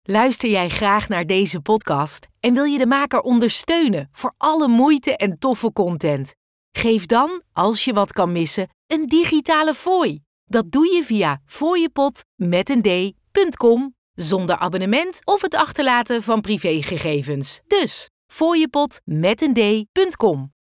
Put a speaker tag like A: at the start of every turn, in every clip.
A: Luister jij graag naar deze podcast en wil je de maker ondersteunen voor alle moeite en toffe content? Geef dan, als je wat kan missen, een digitale fooi. Dat doe je via fooiepot.com zonder abonnement of het achterlaten van privégegevens. Dus fooiepot.com.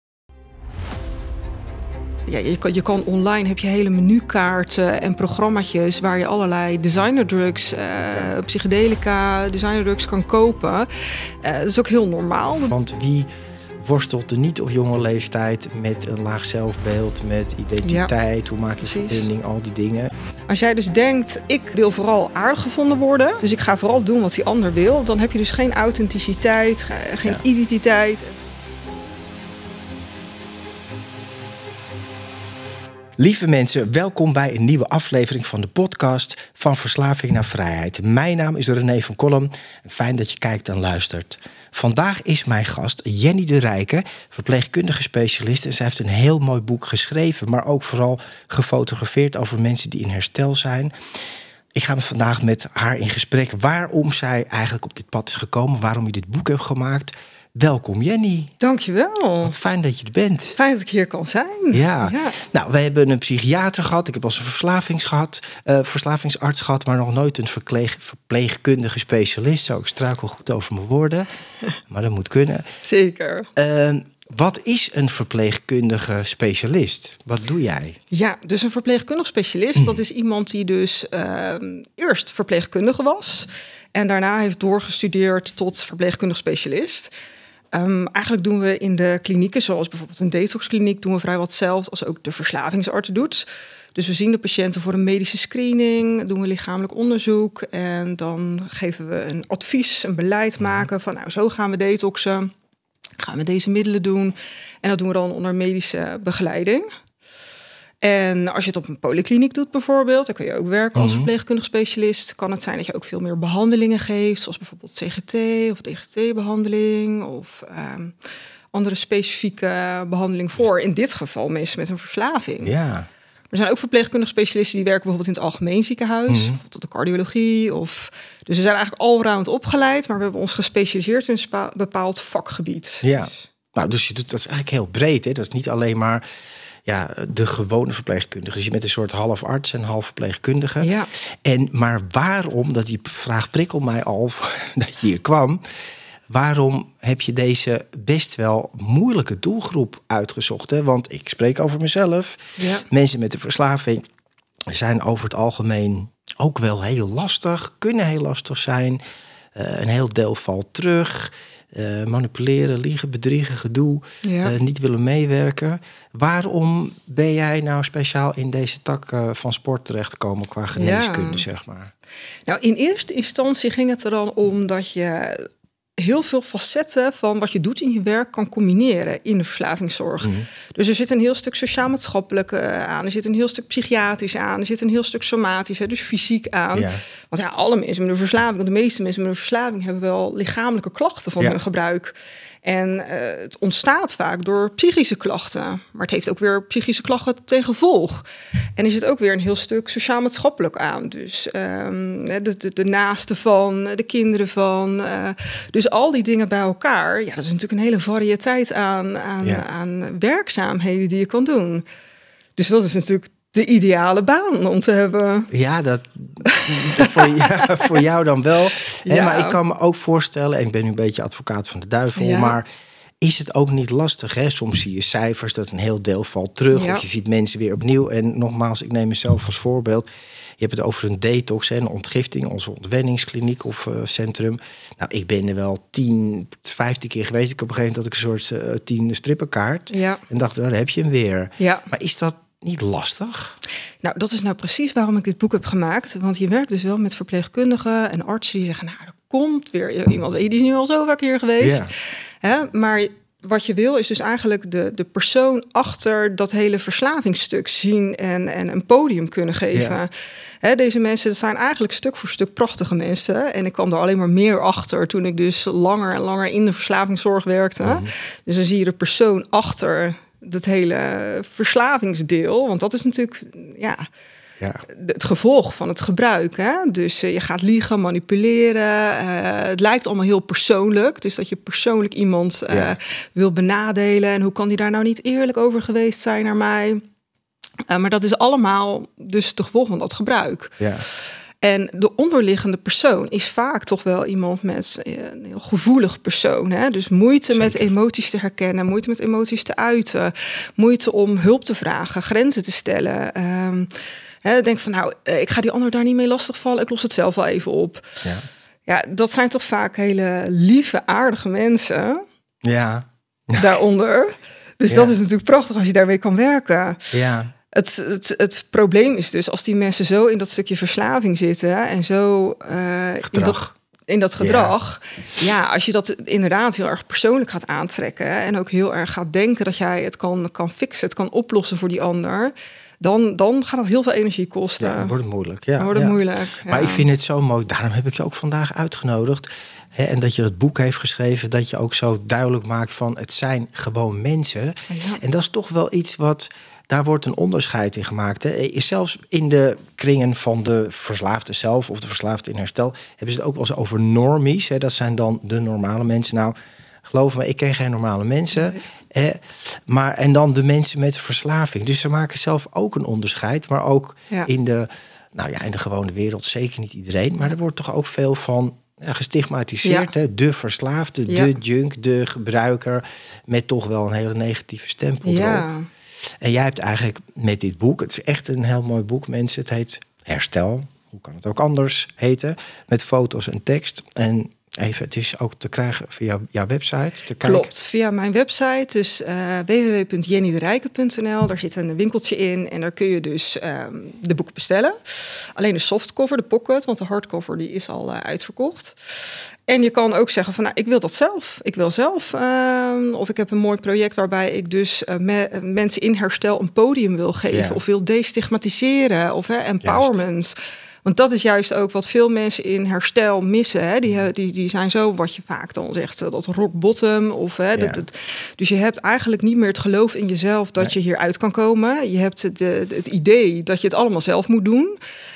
B: Ja, je kan online, heb je hele menukaarten en programmaatjes waar je allerlei designerdrugs, psychedelica, designerdrugs kan kopen. Dat is ook heel normaal.
C: Want wie worstelt er niet op jonge leeftijd met een laag zelfbeeld, met identiteit, hoe maak je verbinding, al die dingen.
B: Als jij dus denkt, ik wil vooral aardig gevonden worden, dus ik ga vooral doen wat die ander wil, dan heb je dus geen authenticiteit, geen identiteit.
C: Lieve mensen, welkom bij een nieuwe aflevering van de podcast Van Verslaving naar Vrijheid. Mijn naam is René van Kolm. Fijn dat je kijkt en luistert. Vandaag is mijn gast Jenny de Rijke, verpleegkundige specialist. En zij heeft een heel mooi boek geschreven, maar ook vooral gefotografeerd over mensen die in herstel zijn. Ik ga vandaag met haar in gesprek waarom zij eigenlijk op dit pad is gekomen, waarom je dit boek hebt gemaakt. Welkom Jenny.
B: Dankjewel.
C: Wat fijn dat je er bent.
B: Fijn dat ik hier kan zijn.
C: Ja. Nou, we hebben een psychiater gehad. Ik heb als een verslavingsarts gehad, maar nog nooit een verpleegkundige specialist. Zo, ik struikel goed over mijn woorden, maar dat moet kunnen.
B: Zeker.
C: Wat is een verpleegkundige specialist? Wat doe jij?
B: Ja, dus een verpleegkundig specialist, dat is iemand die dus eerst verpleegkundige was en daarna heeft doorgestudeerd tot verpleegkundig specialist. Eigenlijk doen we in de klinieken, zoals bijvoorbeeld een detoxkliniek, doen we vrijwel hetzelfde als ook de verslavingsarts doet. Dus we zien de patiënten voor een medische screening, doen we lichamelijk onderzoek en dan geven we een advies, een beleid maken van nou, zo gaan we detoxen. Gaan we deze middelen doen. En dat doen we dan onder medische begeleiding. En als je het op een polykliniek doet bijvoorbeeld, dan kun je ook werken als verpleegkundig specialist. Kan het zijn dat je ook veel meer behandelingen geeft, zoals bijvoorbeeld CGT of DGT-behandeling of andere specifieke behandeling voor, in dit geval mensen met een verslaving.
C: Ja.
B: Er zijn ook verpleegkundige specialisten die werken bijvoorbeeld in het algemeen ziekenhuis, bijvoorbeeld de cardiologie. Dus we zijn eigenlijk allround opgeleid, maar we hebben ons gespecialiseerd in een bepaald vakgebied.
C: Ja, dus je doet dat is eigenlijk heel breed. Hè? Dat is niet alleen maar de gewone verpleegkundige. Dus je bent een soort half arts en half verpleegkundige.
B: Ja.
C: Maar waarom, dat die vraag prikkelt mij al dat je hier kwam. Waarom heb je deze best wel moeilijke doelgroep uitgezocht? Hè? Want ik spreek over mezelf. Ja. Mensen met een verslaving zijn over het algemeen ook wel heel lastig. Kunnen heel lastig zijn. Een heel deel valt terug. Manipuleren, liegen, bedriegen, gedoe. Ja. Niet willen meewerken. Waarom ben jij nou speciaal in deze tak van sport terechtgekomen qua geneeskunde, zeg maar?
B: Nou, in eerste instantie ging het er dan om dat je heel veel facetten van wat je doet in je werk kan combineren in de verslavingszorg. Dus er zit een heel stuk sociaal-maatschappelijk aan, er zit een heel stuk psychiatrisch aan, er zit een heel stuk somatisch, dus fysiek aan. Ja. Want alle mensen met een verslaving, de meeste mensen met een verslaving hebben wel lichamelijke klachten van hun gebruik. En het ontstaat vaak door psychische klachten. Maar het heeft ook weer psychische klachten ten gevolg. En er zit ook weer een heel stuk sociaal-maatschappelijk aan. Dus de naasten van, de kinderen van. Dus al die dingen bij elkaar. Ja, dat is natuurlijk een hele variëteit aan werkzaamheden die je kan doen. Dus dat is natuurlijk de ideale baan om te hebben. Ja,
C: dat voor jou dan wel. Ja. Maar ik kan me ook voorstellen, en ik ben nu een beetje advocaat van de duivel, maar is het ook niet lastig? Hè? Soms zie je cijfers dat een heel deel valt terug. Ja. Of je ziet mensen weer opnieuw. En nogmaals, ik neem mezelf als voorbeeld. Je hebt het over een detox, een ontgifting, onze ontwenningskliniek of centrum. Nou, ik ben er wel 15 keer geweest. Ik heb op een gegeven moment dat ik een soort 10 strippenkaart. Ja. En dacht, daar heb je hem weer. Ja. Maar is dat niet lastig?
B: Nou, dat is nou precies waarom ik dit boek heb gemaakt. Want je werkt dus wel met verpleegkundigen en artsen die zeggen, nou, er komt weer iemand, die is nu al zo vaak hier geweest. Ja. Maar wat je wil is dus eigenlijk de persoon achter dat hele verslavingsstuk zien en een podium kunnen geven. Ja. Deze mensen, dat zijn eigenlijk stuk voor stuk prachtige mensen. En ik kwam er alleen maar meer achter toen ik dus langer en langer in de verslavingszorg werkte. Dus dan zie je de persoon achter dat hele verslavingsdeel. Want dat is natuurlijk, het gevolg van het gebruik. Hè? Dus je gaat liegen, manipuleren. Het lijkt allemaal heel persoonlijk. Dus dat je persoonlijk iemand wil benadelen. En hoe kan die daar nou niet eerlijk over geweest zijn naar mij? Maar dat is allemaal dus het gevolg van dat gebruik.
C: Ja.
B: En de onderliggende persoon is vaak toch wel iemand met een heel gevoelig persoon. Hè? Dus moeite met emoties te herkennen, moeite met emoties te uiten, moeite om hulp te vragen, grenzen te stellen. Denk van nou, ik ga die ander daar niet mee lastigvallen, ik los het zelf wel even op. Ja, dat zijn toch vaak hele lieve, aardige mensen.
C: Ja.
B: Daaronder. Dus dat is natuurlijk prachtig als je daarmee kan werken.
C: Ja.
B: Het probleem is dus als die mensen zo in dat stukje verslaving zitten en zo in dat gedrag. Ja, als je dat inderdaad heel erg persoonlijk gaat aantrekken en ook heel erg gaat denken dat jij het kan fixen, het kan oplossen voor die ander, dan gaat dat heel veel energie kosten.
C: Ja, dan wordt het moeilijk. Maar ik vind het zo mooi. Daarom heb ik je ook vandaag uitgenodigd. En dat je het boek heeft geschreven, dat je ook zo duidelijk maakt van het zijn gewoon mensen. Ja. En dat is toch wel iets wat, daar wordt een onderscheid in gemaakt. Hè. Zelfs in de kringen van de verslaafde zelf of de verslaafde in herstel hebben ze het ook wel eens over normies. Hè. Dat zijn dan de normale mensen. Nou, geloof me, ik ken geen normale mensen. Maar en dan de mensen met verslaving. Dus ze maken zelf ook een onderscheid, maar ook in de gewone wereld zeker niet iedereen. Maar er wordt toch ook veel van gestigmatiseerd. Hè? De verslaafde, de junk, de gebruiker, met toch wel een hele negatieve stempel erop. En jij hebt eigenlijk met dit boek, het is echt een heel mooi boek, mensen. Het heet Herstel. Hoe kan het ook anders heten? Met foto's en tekst. En even, het is ook te krijgen via jouw website.
B: Klopt, via mijn website. Dus www.jennyderijke.nl. Daar zit een winkeltje in. En daar kun je dus de boeken bestellen. Alleen de softcover, de pocket. Want de hardcover die is al uitverkocht. En je kan ook zeggen van, nou, ik wil dat zelf. Ik wil zelf. Of ik heb een mooi project waarbij ik dus mensen in herstel een podium wil geven. Ja. Of wil destigmatiseren. Of empowerment. Juist. Want dat is juist ook wat veel mensen in herstel missen. Hè? Die zijn zo, wat je vaak dan zegt, dat rock bottom. Of, dus je hebt eigenlijk niet meer het geloof in jezelf dat je hieruit kan komen. Je hebt het idee dat je het allemaal zelf moet doen.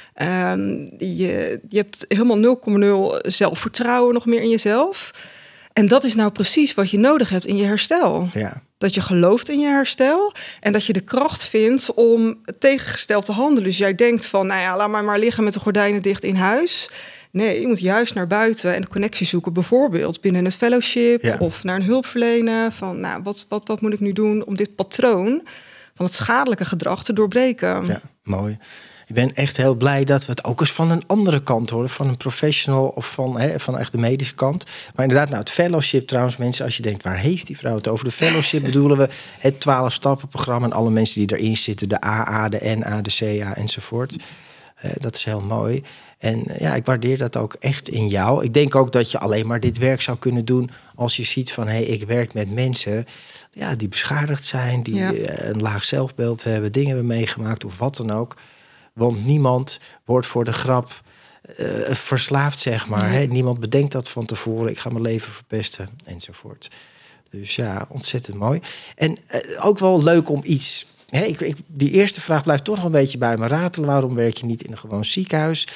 B: Je hebt helemaal 0,0 zelfvertrouwen nog meer in jezelf. En dat is nou precies wat je nodig hebt in je herstel. Ja. Dat je gelooft in je herstel en dat je de kracht vindt om tegengesteld te handelen. Dus jij denkt van, nou ja, laat maar liggen met de gordijnen dicht in huis. Nee, je moet juist naar buiten en de connectie zoeken. Bijvoorbeeld binnen het fellowship of naar een hulpverlener. Van, nou, wat moet ik nu doen om dit patroon van het schadelijke gedrag te doorbreken?
C: Ja, mooi. Ik ben echt heel blij dat we het ook eens van een andere kant horen. Van een professional of van echt de medische kant. Maar inderdaad, het fellowship trouwens, mensen, als je denkt, waar heeft die vrouw het over? De fellowship bedoelen we het 12-stappenprogramma en alle mensen die erin zitten. De AA, de NA, de CA enzovoort. Dat is heel mooi. En ik waardeer dat ook echt in jou. Ik denk ook dat je alleen maar dit werk zou kunnen doen als je ziet van, ik werk met mensen die beschadigd zijn, die een laag zelfbeeld hebben, dingen hebben meegemaakt of wat dan ook. Want niemand wordt voor de grap verslaafd, zeg maar. Nee. Hè? Niemand bedenkt dat van tevoren. Ik ga mijn leven verpesten, enzovoort. Dus ja, ontzettend mooi. En ook wel leuk om iets... die eerste vraag blijft toch nog een beetje bij me ratelen. Waarom werk je niet in een gewoon ziekenhuis?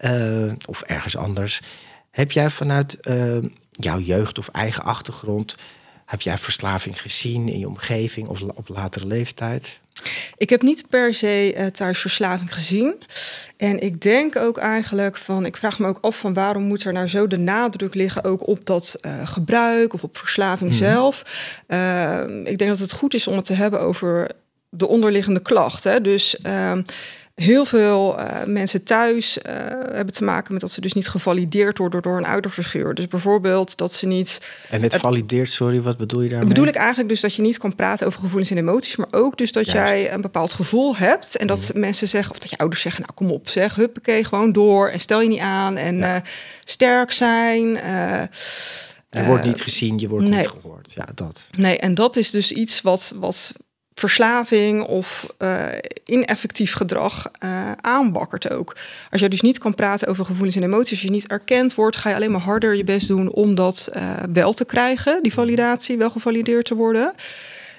C: Of ergens anders? Heb jij vanuit jouw jeugd of eigen achtergrond... heb jij verslaving gezien in je omgeving of op latere leeftijd?
B: Ik heb niet per se thuis verslaving gezien. En ik denk ook eigenlijk van... ik vraag me ook af van waarom moet er nou zo de nadruk liggen... ook op dat gebruik of op verslaving zelf. Ik denk dat het goed is om het te hebben over de onderliggende klacht. Hè? Dus... heel veel mensen thuis hebben te maken met dat ze dus niet gevalideerd worden door een ouderfiguur. Dus bijvoorbeeld dat ze niet...
C: En met valideerd, sorry, wat bedoel je daarmee?
B: Bedoel ik eigenlijk dus dat je niet kan praten over gevoelens en emoties, maar ook dus dat jij een bepaald gevoel hebt en dat mensen zeggen, of dat je ouders zeggen, nou kom op zeg, huppakee, gewoon door en stel je niet aan en sterk zijn.
C: Je wordt niet gezien, je wordt niet gehoord. Ja, dat.
B: Nee, en dat is dus iets wat verslaving of ineffectief gedrag aanbakkert ook. Als je dus niet kan praten over gevoelens en emoties, als je niet erkend wordt, ga je alleen maar harder je best doen om dat wel te krijgen, die validatie, wel gevalideerd te worden.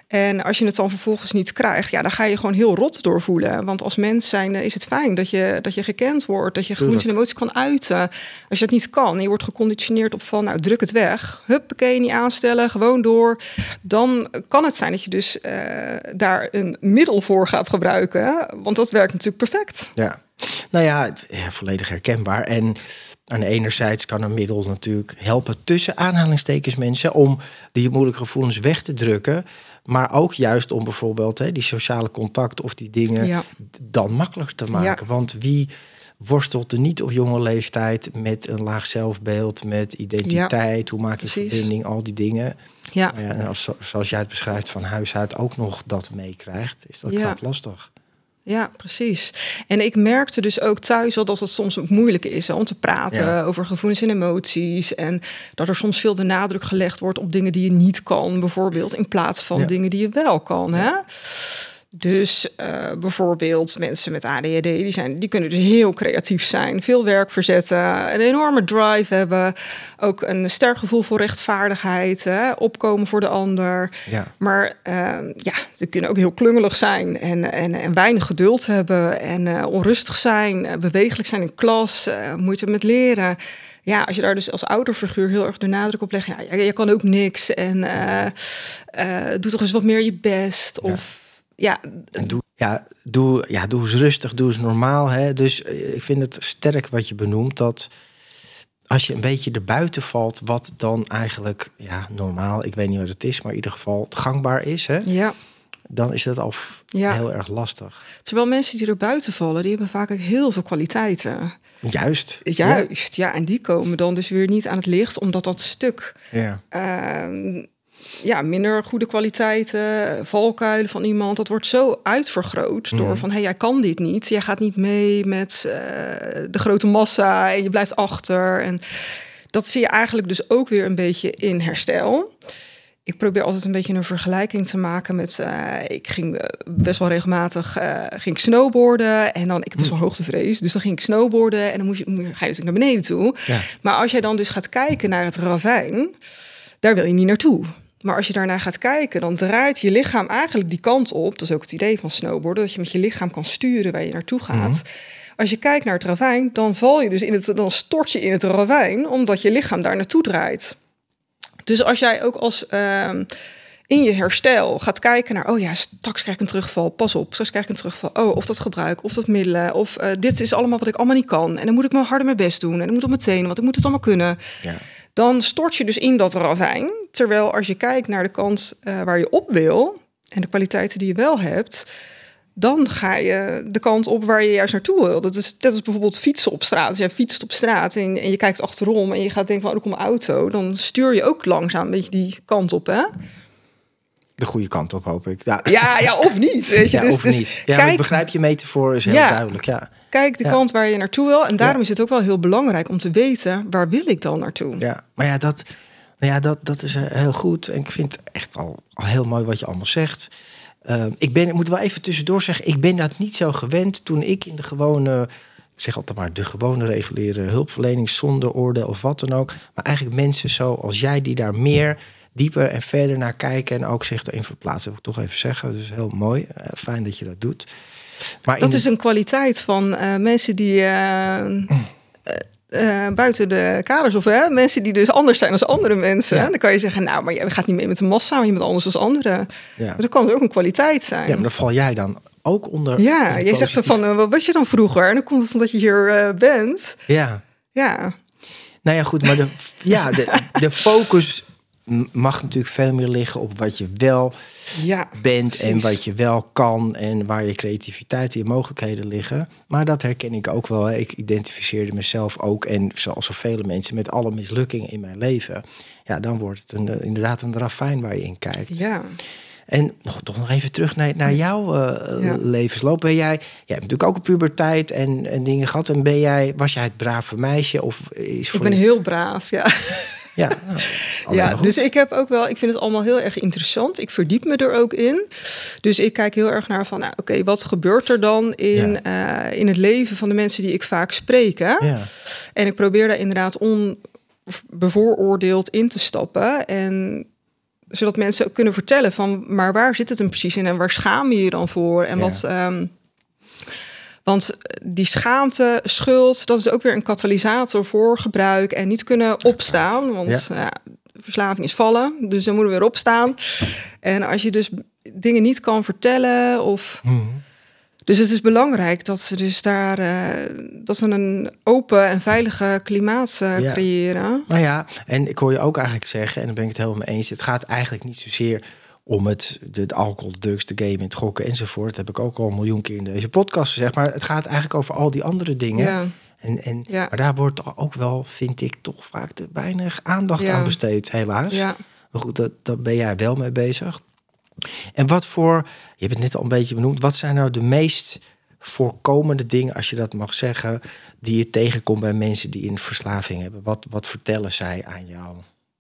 B: En als je het dan vervolgens niet krijgt, dan ga je gewoon heel rot doorvoelen. Want als mens zijn is het fijn dat je gekend wordt, dat je gevoelens en emoties kan uiten. Als je dat niet kan en je wordt geconditioneerd op van, nou, druk het weg, huppakee, niet aanstellen, gewoon door. Dan kan het zijn dat je dus daar een middel voor gaat gebruiken. Want dat werkt natuurlijk perfect.
C: Ja, nou ja, volledig herkenbaar. En aan de enerzijds kan een middel natuurlijk helpen tussen aanhalingstekens mensen om die moeilijke gevoelens weg te drukken. Maar ook juist om bijvoorbeeld die sociale contact of die dingen dan makkelijker te maken. Ja. Want wie worstelt er niet op jonge leeftijd met een laag zelfbeeld, met identiteit, hoe maak je verbinding, al die dingen. Ja. Nou ja, en zoals jij het beschrijft, van huis uit ook nog dat meekrijgt, is dat knap lastig.
B: Ja, precies. En ik merkte dus ook thuis al dat het soms moeilijk is om te praten over gevoelens en emoties. En dat er soms veel de nadruk gelegd wordt op dingen die je niet kan, bijvoorbeeld, in plaats van dingen die je wel kan. Hè? Dus bijvoorbeeld mensen met ADHD, die kunnen dus heel creatief zijn, veel werk verzetten, een enorme drive hebben, ook een sterk gevoel voor rechtvaardigheid, opkomen voor de ander. Ja. Maar ze kunnen ook heel klungelig zijn en weinig geduld hebben en onrustig zijn, bewegelijk zijn in klas, moeite met leren. Ja, als je daar dus als ouderfiguur heel erg de nadruk op legt, je kan ook niks en doe toch eens wat meer je best of... Ja,
C: en doe eens rustig, doe eens normaal. Hè? Dus ik vind het sterk wat je benoemt, dat als je een beetje erbuiten valt, wat dan eigenlijk normaal, ik weet niet wat het is, maar in ieder geval gangbaar is, hè? Ja. Dan is dat al heel erg lastig.
B: Terwijl mensen die er buiten vallen, die hebben vaak ook heel veel kwaliteiten.
C: Juist,
B: en die komen dan dus weer niet aan het licht, omdat dat stuk... minder goede kwaliteiten, valkuilen van iemand. Dat wordt zo uitvergroot door van, jij kan dit niet. Jij gaat niet mee met de grote massa en je blijft achter. En dat zie je eigenlijk dus ook weer een beetje in herstel. Ik probeer altijd een beetje een vergelijking te maken met... ik ging best wel regelmatig ging snowboarden. En dan, ik heb best wel hoogtevrees. Dus dan ging ik snowboarden en dan ga je dus naar beneden toe. Ja. Maar als jij dan dus gaat kijken naar het ravijn, daar wil je niet naartoe. Maar als je daarnaar gaat kijken, dan draait je lichaam eigenlijk die kant op. Dat is ook het idee van snowboarden, dat je met je lichaam kan sturen waar je naartoe gaat. Als je kijkt naar het ravijn, dan val je dus dan stort je in het ravijn, omdat je lichaam daar naartoe draait. Dus als jij ook als in je herstel gaat kijken naar, straks krijg ik een terugval, pas op, straks krijg ik een terugval. Of dat gebruik, of dat middelen, of dit is allemaal wat ik allemaal niet kan. En dan moet ik maar harder mijn best doen en dan moet ik meteen, want ik moet het allemaal kunnen. Ja. Dan stort je dus in dat ravijn. Terwijl als je kijkt naar de kant waar je op wil en de kwaliteiten die je wel hebt, dan ga je de kant op waar je juist naartoe wil. Dat is bijvoorbeeld fietsen op straat. Als jij fietst op straat en je kijkt achterom en je gaat denken van, er komt een auto, dan stuur je ook langzaam een beetje die kant op, hè?
C: De goede kant op, hoop ik.
B: Ja, of niet. Weet je?
C: Of niet. Ja, kijk, ik begrijp je metafoor, is heel duidelijk. Ja.
B: Kijk de kant waar je naartoe wil. En daarom is het ook wel heel belangrijk om te weten, waar wil ik dan naartoe?
C: Ja, maar dat is heel goed. En ik vind het echt al heel mooi wat je allemaal zegt. Ik moet wel even tussendoor zeggen, ik ben dat niet zo gewend toen ik in de gewone, ik zeg altijd maar, de gewone reguliere hulpverlening zonder oordeel of wat dan ook. Maar eigenlijk mensen zoals jij die daar meer dieper en verder naar kijken en ook zich erin verplaatsen, wil ik toch even zeggen. Dus heel mooi. Fijn dat je dat doet. Maar
B: dat is een kwaliteit van mensen die buiten de kaders of mensen die dus anders zijn dan andere mensen. Ja. Dan kan je zeggen, maar je gaat niet mee met de massa, maar je bent anders dan anderen. Ja. Maar dat kan ook een kwaliteit zijn.
C: Ja, maar dan val jij dan ook onder.
B: Ja, je zegt er van, wat was je dan vroeger? En dan komt het omdat je hier bent.
C: Ja.
B: Ja.
C: Nou ja, goed, maar de focus mag natuurlijk veel meer liggen op wat je wel bent, precies. En wat je wel kan en waar je creativiteit en je mogelijkheden liggen. Maar dat herken ik ook wel. Hè. Ik identificeerde mezelf ook, en zoals zoveel mensen, met alle mislukkingen in mijn leven. Ja, dan wordt het inderdaad een ravijn waar je in kijkt. Ja. En toch nog even terug naar jouw levensloop. Jij hebt natuurlijk ook een puberteit en dingen gehad. En was jij het brave meisje? Of
B: ik ben heel braaf, ja.
C: Ja,
B: dus ik heb ook wel, ik vind het allemaal heel erg interessant. Ik verdiep me er ook in. Dus ik kijk heel erg naar van, wat gebeurt er dan in het leven van de mensen die ik vaak spreek? Hè? Ja. En ik probeer daar inderdaad onbevooroordeeld in te stappen. En zodat mensen ook kunnen vertellen van, maar waar zit het hem precies in en waar schaam je je dan voor? En wat, want die schaamte, schuld, dat is ook weer een katalysator voor gebruik en niet kunnen opstaan. Want verslaving is vallen, dus dan moeten we weer opstaan. En als je dus dingen niet kan vertellen of... Dus het is belangrijk dat ze dus daar dat we een open en veilige klimaat creëren.
C: Nou ja, en ik hoor je ook eigenlijk zeggen, en daar ben ik het helemaal mee eens. Het gaat eigenlijk niet zozeer om de alcohol, de drugs, de game, het gokken enzovoort. Dat heb ik ook al 1 miljoen keer in deze podcast gezegd. Maar het gaat eigenlijk over al die andere dingen. Ja. Maar daar wordt ook wel, vind ik, toch vaak te weinig aandacht aan besteed, helaas. Ja. Maar goed, daar ben jij wel mee bezig. En wat voor, je hebt het net al een beetje benoemd, wat zijn nou de meest voorkomende dingen, als je dat mag zeggen, die je tegenkomt bij mensen die een verslaving hebben? Wat vertellen zij aan jou?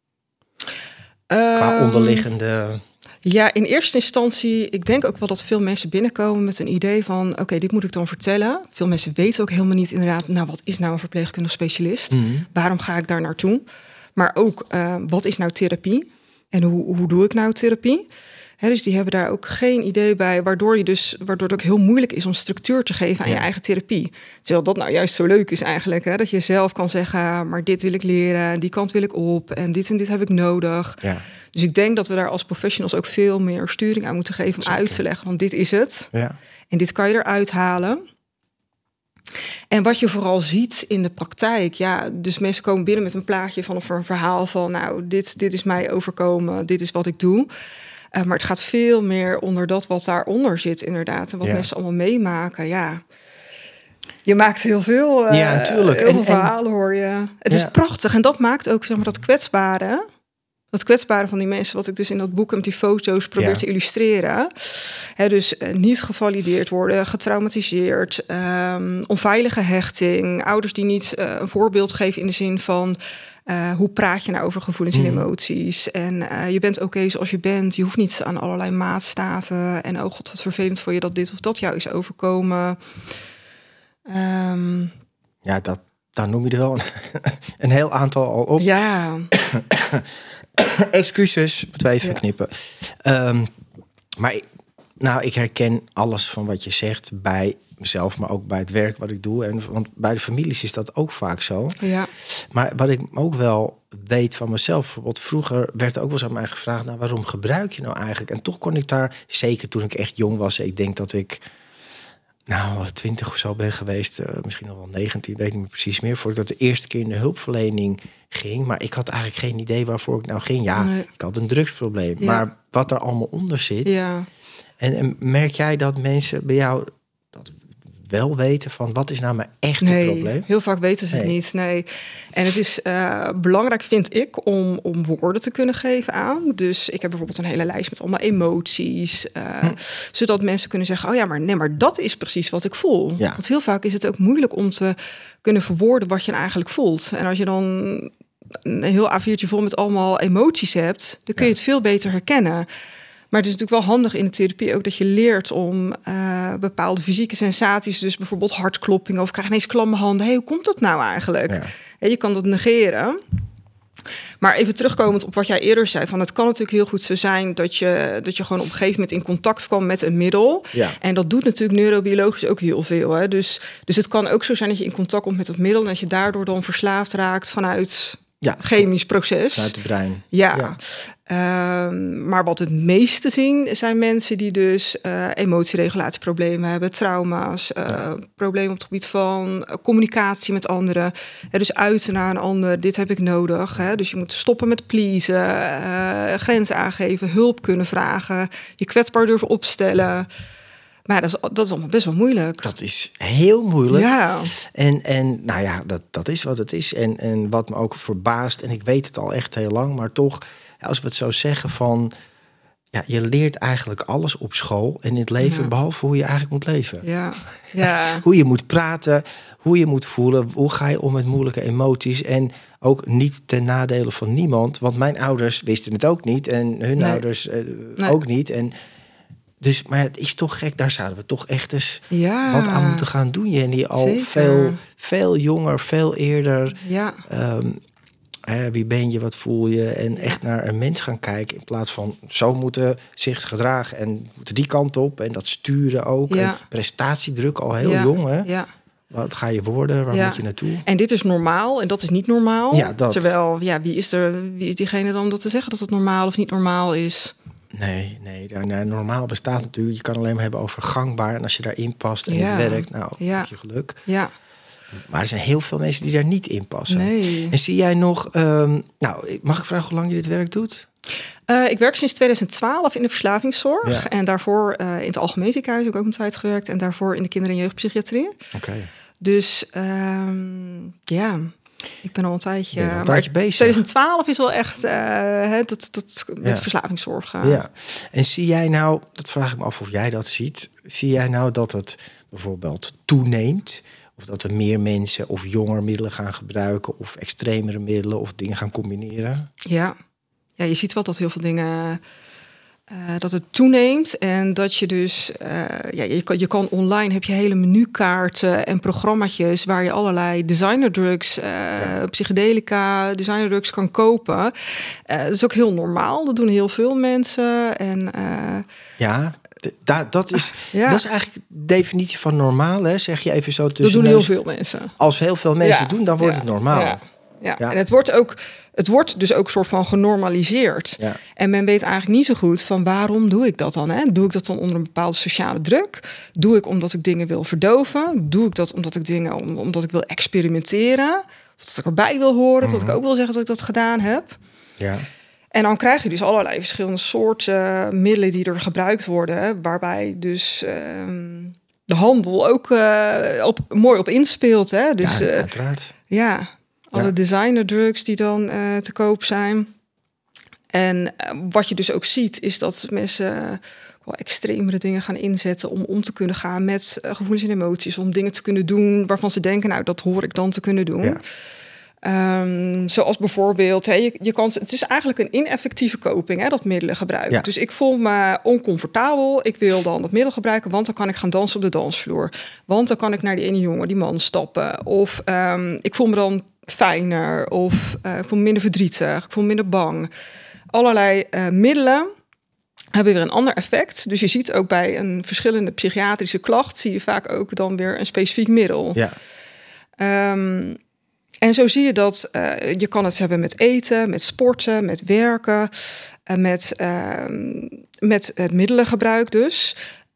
C: Qua onderliggende...
B: Ja, in eerste instantie, ik denk ook wel dat veel mensen binnenkomen met een idee van, oké, dit moet ik dan vertellen. Veel mensen weten ook helemaal niet inderdaad, nou, wat is nou een verpleegkundig specialist? Waarom ga ik daar naartoe? Maar ook, wat is nou therapie? En hoe doe ik nou therapie? Dus die hebben daar ook geen idee bij, waardoor het ook heel moeilijk is om structuur te geven aan je eigen therapie. Terwijl dat nou juist zo leuk is eigenlijk, dat je zelf kan zeggen, maar dit wil ik leren, die kant wil ik op en dit heb ik nodig. Ja. Dus ik denk dat we daar als professionals ook veel meer sturing aan moeten geven om uit te leggen, want dit is het. Ja. En dit kan je eruit halen. En wat je vooral ziet in de praktijk, dus mensen komen binnen met een plaatje van of een verhaal van, nou, dit is mij overkomen, dit is wat ik doe. Maar het gaat veel meer onder dat wat daaronder zit, inderdaad. En wat mensen allemaal meemaken, Je maakt heel veel,
C: natuurlijk.
B: Heel veel verhalen, hoor je. Het is prachtig. En dat maakt ook, zeg maar, dat kwetsbare van die mensen, wat ik dus in dat boek met die foto's probeer te illustreren. Dus niet gevalideerd worden, getraumatiseerd, onveilige hechting, ouders die niet een voorbeeld geven in de zin van, hoe praat je nou over gevoelens en emoties? En je bent oké zoals je bent. Je hoeft niet aan allerlei maatstaven. En oh god, wat vervelend voor je dat dit of dat jou is overkomen.
C: Daar noem je er wel een heel aantal al op.
B: Ja.
C: Excuses, moeten we even knippen. Maar ik herken alles van wat je zegt bij mezelf, maar ook bij het werk wat ik doe. Want bij de families is dat ook vaak zo. Ja. Maar wat ik ook wel weet van mezelf, bijvoorbeeld vroeger werd ook wel eens aan mij gevraagd, nou, waarom gebruik je nou eigenlijk? En toch kon ik daar, zeker toen ik echt jong was, ik denk dat ik 20 of zo ben geweest, misschien nog wel 19, weet ik niet meer precies meer, voordat ik de eerste keer in de hulpverlening ging. Maar ik had eigenlijk geen idee waarvoor ik nou ging. Ik had een drugsprobleem. Ja. Maar wat er allemaal onder zit. Ja. En merk jij dat mensen bij jou dat wel weten van, wat is nou mijn echte probleem?
B: Heel vaak weten ze het niet. Nee. En het is belangrijk, vind ik, om woorden te kunnen geven aan. Dus ik heb bijvoorbeeld een hele lijst met allemaal emoties. Zodat mensen kunnen zeggen, maar dat is precies wat ik voel. Ja. Want heel vaak is het ook moeilijk om te kunnen verwoorden wat je eigenlijk voelt. En als je dan een heel A4'tje vol met allemaal emoties hebt, dan kun je het veel beter herkennen. Maar het is natuurlijk wel handig in de therapie ook dat je leert om bepaalde fysieke sensaties, dus bijvoorbeeld hartkloppingen of krijg ineens klamme handen. Hoe komt dat nou eigenlijk? Ja. Je kan dat negeren. Maar even terugkomend op wat jij eerder zei, van het kan natuurlijk heel goed zo zijn dat je gewoon op een gegeven moment in contact kwam met een middel. Ja. En dat doet natuurlijk neurobiologisch ook heel veel. Hè? Dus het kan ook zo zijn dat je in contact komt met het middel en dat je daardoor dan verslaafd raakt vanuit chemisch proces.
C: Vanuit het brein.
B: Ja. Maar wat het meeste zien zijn mensen die dus emotieregulatieproblemen hebben, trauma's, problemen op het gebied van communicatie met anderen. Dus uiten naar een ander, dit heb ik nodig. Dus je moet stoppen met pleasen, grenzen aangeven, hulp kunnen vragen, je kwetsbaar durven opstellen. Maar dat is allemaal best wel moeilijk.
C: Dat is heel moeilijk.
B: Ja.
C: En dat is wat het is. En wat me ook verbaast, en ik weet het al echt heel lang, maar toch, als we het zo zeggen van, je leert eigenlijk alles op school en in het leven, behalve hoe je eigenlijk moet leven.
B: Ja. Ja.
C: Hoe je moet praten, hoe je moet voelen, hoe ga je om met moeilijke emoties. En ook niet ten nadele van niemand, want mijn ouders wisten het ook niet en hun ouders ook niet. Dus, maar het is toch gek, daar zouden we toch echt eens wat aan moeten gaan doen. Jenny, al veel jonger, veel eerder wie ben je, wat voel je? En echt naar een mens gaan kijken in plaats van zo moeten zich gedragen en moeten die kant op en dat sturen ook.
B: Ja.
C: En prestatiedruk al heel jong, hè?
B: Ja.
C: Wat ga je worden? Waar moet je naartoe?
B: En dit is normaal en dat is niet normaal.
C: Ja, dat.
B: Terwijl, wie is diegene dan om dat te zeggen dat het normaal of niet normaal is?
C: Nee, normaal bestaat natuurlijk. Je kan alleen maar hebben over gangbaar. En als je daarin past en het werkt, nou, heb je geluk.
B: Ja.
C: Maar er zijn heel veel mensen die daar niet in passen.
B: Nee.
C: En zie jij nog... mag ik vragen hoe lang je dit werk doet?
B: Ik werk sinds 2012 in de verslavingszorg.
C: Ja.
B: En daarvoor in het algemeen ziekenhuis heb ik ook een tijd gewerkt. En daarvoor in de kinder- en jeugdpsychiatrie.
C: Oké.
B: Dus ik ben al een tijdje,
C: bezig.
B: 2012 is wel echt met verslavingszorg.
C: Ja. En zie jij nou, dat vraag ik me af of jij dat ziet. Zie jij nou dat het bijvoorbeeld toeneemt? Of dat er meer mensen of jonger middelen gaan gebruiken... of extremere middelen of dingen gaan combineren?
B: Ja, je ziet wel dat heel veel dingen... dat het toeneemt en dat je dus... je kan online, heb je hele menukaarten en programmaatjes... waar je allerlei designerdrugs, psychedelica, designerdrugs kan kopen. Dat is ook heel normaal, dat doen heel veel mensen. En,
C: dat is eigenlijk de definitie van normaal, hè? Zeg je even zo tussen.
B: Dat doen heel veel mensen.
C: Als heel veel mensen doen, dan wordt het normaal.
B: Ja. En het wordt dus ook soort van genormaliseerd. Ja. En men weet eigenlijk niet zo goed van waarom doe ik dat dan? Hè? Doe ik dat dan onder een bepaalde sociale druk? Doe ik omdat ik dingen wil verdoven? Doe ik dat omdat ik wil experimenteren? Of dat ik erbij wil horen? Dat ik ook wil zeggen dat ik dat gedaan heb? Ja. En dan krijg je dus allerlei verschillende soorten middelen die er gebruikt worden, waarbij dus de handel ook mooi op inspeelt. Hè? Dus,
C: uiteraard.
B: Alle designerdrugs die dan te koop zijn. En wat je dus ook ziet, is dat mensen wel extremere dingen gaan inzetten om te kunnen gaan met gevoelens en emoties, om dingen te kunnen doen waarvan ze denken, nou, dat hoor ik dan te kunnen doen. Ja. Zoals bijvoorbeeld, het is eigenlijk een ineffectieve coping, dat middelen gebruiken. Ja. Dus ik voel me oncomfortabel. Ik wil dan dat middel gebruiken, want dan kan ik gaan dansen op de dansvloer. Want dan kan ik naar die ene jongen, die man, stappen. Of ik voel me dan fijner. Of ik voel me minder verdrietig. Ik voel me minder bang. Allerlei middelen hebben weer een ander effect. Dus je ziet ook bij een verschillende psychiatrische klacht, zie je vaak ook dan weer een specifiek middel. Ja. En zo zie je dat je kan het hebben met eten, met sporten, met werken, met het middelengebruik dus.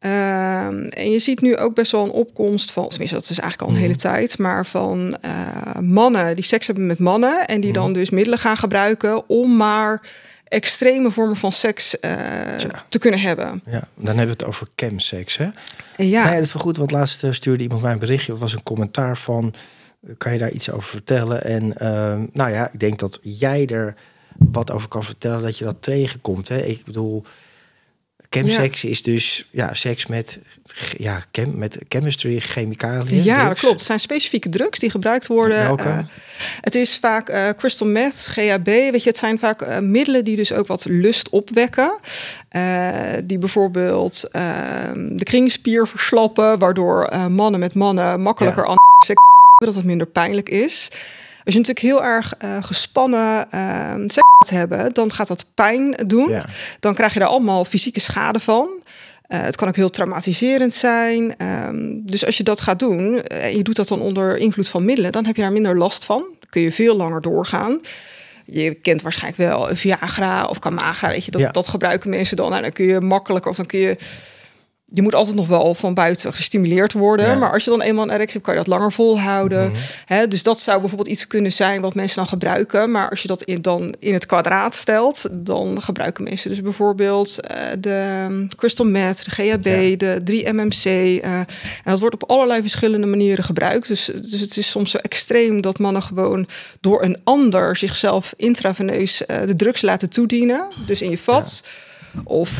B: En je ziet nu ook best wel een opkomst van, tenminste dat is eigenlijk al een hele tijd, maar van mannen die seks hebben met mannen en die dan dus middelen gaan gebruiken om maar extreme vormen van seks te kunnen hebben. Ja,
C: dan hebben we het over chemseks, hè?
B: Ja.
C: Dat is wel goed, want laatst stuurde iemand mij een berichtje, het was een commentaar van, kan je daar iets over vertellen? En ik denk dat jij er wat over kan vertellen, dat je dat tegenkomt. Hè? Ik bedoel, chemseks is dus seks met chemistry, chemicaliën.
B: Ja,
C: drugs.
B: Dat klopt. Het zijn specifieke drugs die gebruikt worden.
C: Welke?
B: Het is vaak crystal meth, GHB. Het zijn vaak middelen die dus ook wat lust opwekken. Die bijvoorbeeld de kringspier verslappen, waardoor mannen met mannen makkelijker seks dat het minder pijnlijk is. Als je natuurlijk heel erg gespannen seks gaat hebben, dan gaat dat pijn doen. Ja. Dan krijg je daar allemaal fysieke schade van. Het kan ook heel traumatiserend zijn. Dus als je dat gaat doen, en je doet dat dan onder invloed van middelen, dan heb je daar minder last van. Dan kun je veel langer doorgaan. Je kent waarschijnlijk wel Viagra of Kamagra. Dat gebruiken mensen dan. Nou, dan kun je makkelijker, of dan kun je... Je moet altijd nog wel van buiten gestimuleerd worden. Ja. Maar als je dan eenmaal een erectie hebt, kan je dat langer volhouden. Dus dat zou bijvoorbeeld iets kunnen zijn wat mensen dan gebruiken. Maar als je dat dan in het kwadraat stelt, dan gebruiken mensen dus bijvoorbeeld de crystal meth, de GHB, de 3-MMC. En dat wordt op allerlei verschillende manieren gebruikt. Dus het is soms zo extreem dat mannen gewoon door een ander zichzelf intraveneus de drugs laten toedienen. Dus in je vat of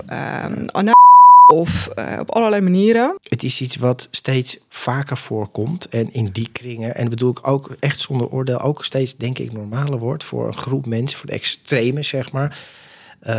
B: of op allerlei manieren.
C: Het is iets wat steeds vaker voorkomt. En in die kringen, en bedoel ik ook echt zonder oordeel, ook steeds, denk ik, normaler wordt voor een groep mensen, voor de extreme, zeg maar.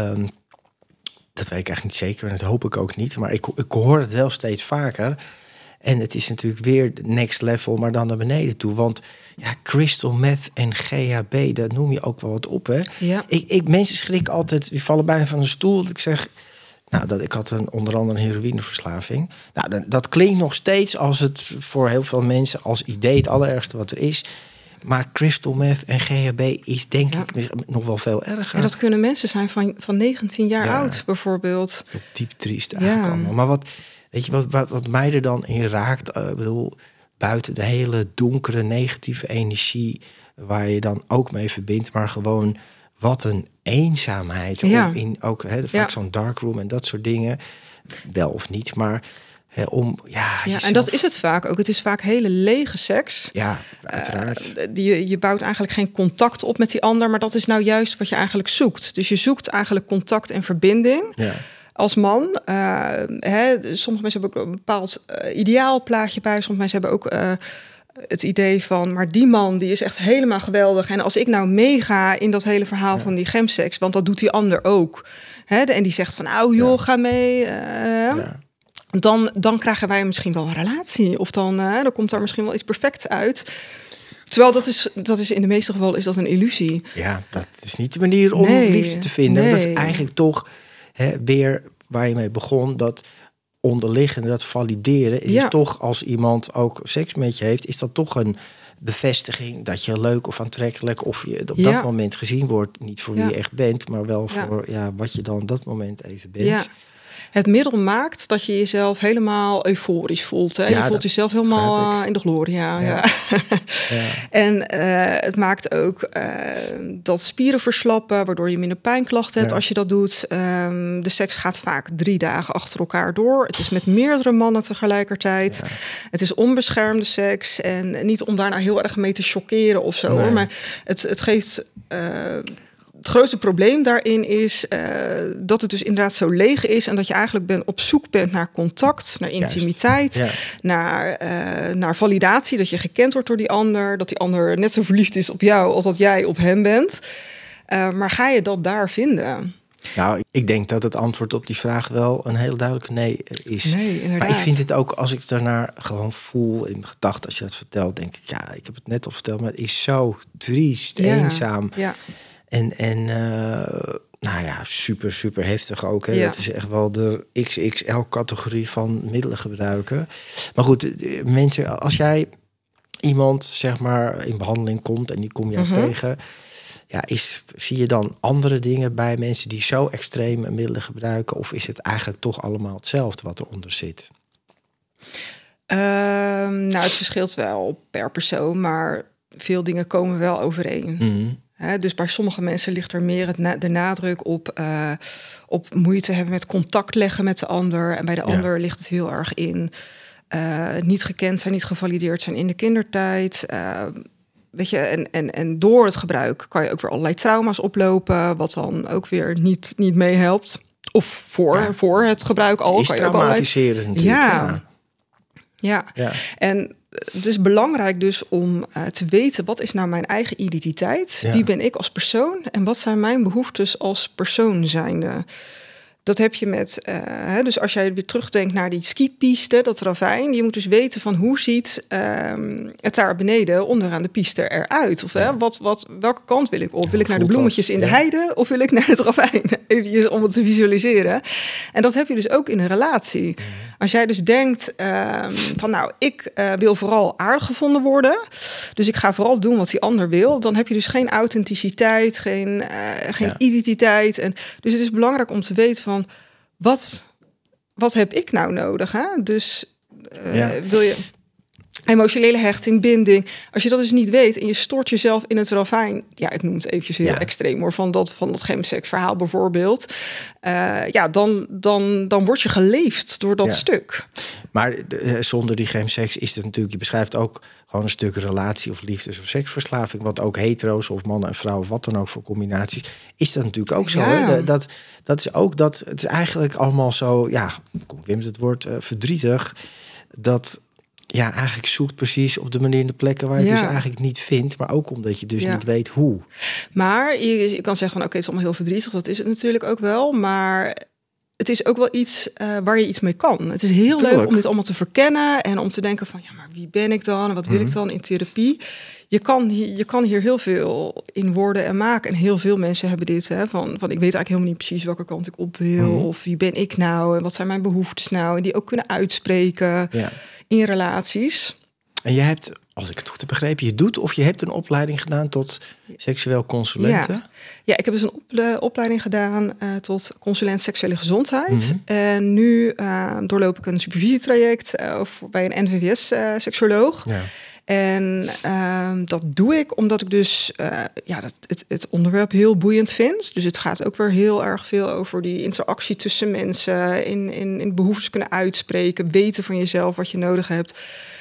C: Dat weet ik eigenlijk niet zeker en dat hoop ik ook niet. Maar ik hoor het wel steeds vaker. En het is natuurlijk weer next level, maar dan naar beneden toe. Want ja, crystal meth en GHB, dat noem je ook wel wat op, hè?
B: Ja.
C: Mensen schrikken altijd, die vallen bijna van een stoel. Ik zeg, ik had onder andere een heroïneverslaving. Nou, dat klinkt nog steeds als het voor heel veel mensen als idee het allerergste wat er is. Maar crystal meth en GHB is denk ik nog wel veel erger.
B: En dat kunnen mensen zijn van 19 jaar oud, bijvoorbeeld.
C: Diep triest eigenlijk allemaal. Maar wat mij er dan in raakt, buiten de hele donkere, negatieve energie waar je dan ook mee verbindt, maar gewoon wat een eenzaamheid.
B: Ja.
C: Vaak zo'n darkroom en dat soort dingen. Wel of niet, maar jezelf...
B: En dat is het vaak ook. Het is vaak hele lege seks.
C: Ja, uiteraard.
B: Je bouwt eigenlijk geen contact op met die ander, maar dat is nou juist wat je eigenlijk zoekt. Dus je zoekt eigenlijk contact en verbinding.
C: Ja.
B: Als man, sommige mensen hebben ook een bepaald ideaalplaatje bij. Sommige mensen hebben ook het idee van, maar die man die is echt helemaal geweldig. En als ik nou meega in dat hele verhaal van die chemseks, want dat doet die ander ook. En die zegt van, ga mee. Dan krijgen wij misschien wel een relatie. Of dan komt daar misschien wel iets perfects uit. Terwijl dat is in de meeste gevallen is dat een illusie. Ja,
C: dat is niet de manier om liefde te vinden. Nee. Dat is eigenlijk toch weer waar je mee begon. Dat onderliggende, dat valideren is toch, als iemand ook seks met je heeft, is dat toch een bevestiging dat je leuk of aantrekkelijk of je op dat moment gezien wordt. Niet voor wie je echt bent, maar wel voor wat je dan op dat moment even bent. Ja.
B: Het middel maakt dat je jezelf helemaal euforisch voelt. Hè? Je voelt jezelf helemaal in de gloria. Ja. En het maakt ook dat spieren verslappen, waardoor je minder pijnklachten hebt als je dat doet. De seks gaat vaak 3 dagen achter elkaar door. Het is met meerdere mannen tegelijkertijd. Ja. Het is onbeschermde seks. En niet om daar nou heel erg mee te chockeren of zo. Hoor. Maar het geeft... Het grootste probleem daarin is dat het dus inderdaad zo leeg is en dat je eigenlijk op zoek bent naar contact, naar intimiteit, naar validatie, dat je gekend wordt door die ander, dat die ander net zo verliefd is op jou als dat jij op hem bent. Maar ga je dat daar vinden?
C: Nou, ik denk dat het antwoord op die vraag wel een heel duidelijke nee is.
B: Nee, inderdaad.
C: Maar ik vind het ook, als ik daarnaar gewoon voel in mijn gedachten, als je dat vertelt, denk ik, ik heb het net al verteld, maar het is zo triest, eenzaam. Ja. En super, super heftig ook. Hè? Ja. Het is echt wel de XXL-categorie van middelen gebruiken. Maar goed, mensen, als jij iemand zeg maar in behandeling komt en die kom je tegen, zie je dan andere dingen bij mensen die zo extreme middelen gebruiken? Of is het eigenlijk toch allemaal hetzelfde wat eronder zit?
B: Het verschilt wel per persoon, maar veel dingen komen wel overeen. Mm-hmm. Dus bij sommige mensen ligt er meer de nadruk op moeite hebben met contact leggen met de ander. En bij de ander ligt het heel erg in niet gekend zijn, niet gevalideerd zijn in de kindertijd. En door het gebruik kan je ook weer allerlei trauma's oplopen, wat dan ook weer niet meehelpt. Of voor het gebruik al.
C: Het is traumatiserend natuurlijk.
B: Ja. En het is belangrijk dus om te weten, wat is nou mijn eigen identiteit? Wie ben ik als persoon? En wat zijn mijn behoeftes als persoon zijnde? Dat heb je met... dus als jij weer terugdenkt naar die skipiste, dat ravijn, je moet dus weten van hoe ziet het daar beneden onderaan de piste eruit? Of welke kant wil ik op? Wil ik naar de bloemetjes in de heide of wil ik naar het ravijn? Even om het te visualiseren. En dat heb je dus ook in een relatie. Als jij dus denkt ik wil vooral aardig gevonden worden, dus ik ga vooral doen wat die ander wil, dan heb je dus geen authenticiteit, geen identiteit. En dus het is belangrijk om te weten van wat heb ik nou nodig? Hè? Dus wil je emotionele hechting, binding. Als je dat dus niet weet en je stort jezelf in het ravijn, ik noem het eventjes heel extreem hoor, van dat chemseks verhaal bijvoorbeeld, dan word je geleefd door dat stuk.
C: Maar zonder die chemseks is het natuurlijk, je beschrijft ook gewoon een stuk relatie of liefdes- of seksverslaving, wat ook hetero's of mannen en vrouwen, wat dan ook voor combinaties, is dat natuurlijk ook zo. Hè? Dat is ook dat, het is eigenlijk allemaal zo, kom ik weer met het woord verdrietig, dat eigenlijk zoekt precies op de manier en de plekken waar je het dus eigenlijk niet vindt, maar ook omdat je dus niet weet hoe.
B: Maar je kan zeggen van oké, het is allemaal heel verdrietig, dat is het natuurlijk ook wel, maar het is ook wel iets waar je iets mee kan. Het is heel leuk om dit allemaal te verkennen en om te denken van, ja, maar wie ben ik dan en wat wil ik dan in therapie? Je kan hier heel veel in woorden en maken. En heel veel mensen hebben dit, van ik weet eigenlijk helemaal niet precies welke kant ik op wil. Of wie ben ik nou en wat zijn mijn behoeftes nou? En die ook kunnen uitspreken in relaties.
C: En jij hebt, als ik het goed heb begrepen, je hebt een opleiding gedaan tot seksueel consulente.
B: Ja, ik heb dus een opleiding gedaan tot consulent seksuele gezondheid. En nu doorloop ik een supervisietraject bij een NVWS-seksuoloog. Ja. En dat doe ik omdat ik dus het onderwerp heel boeiend vind. Dus het gaat ook weer heel erg veel over die interactie tussen mensen. In behoeftes kunnen uitspreken, weten van jezelf wat je nodig hebt.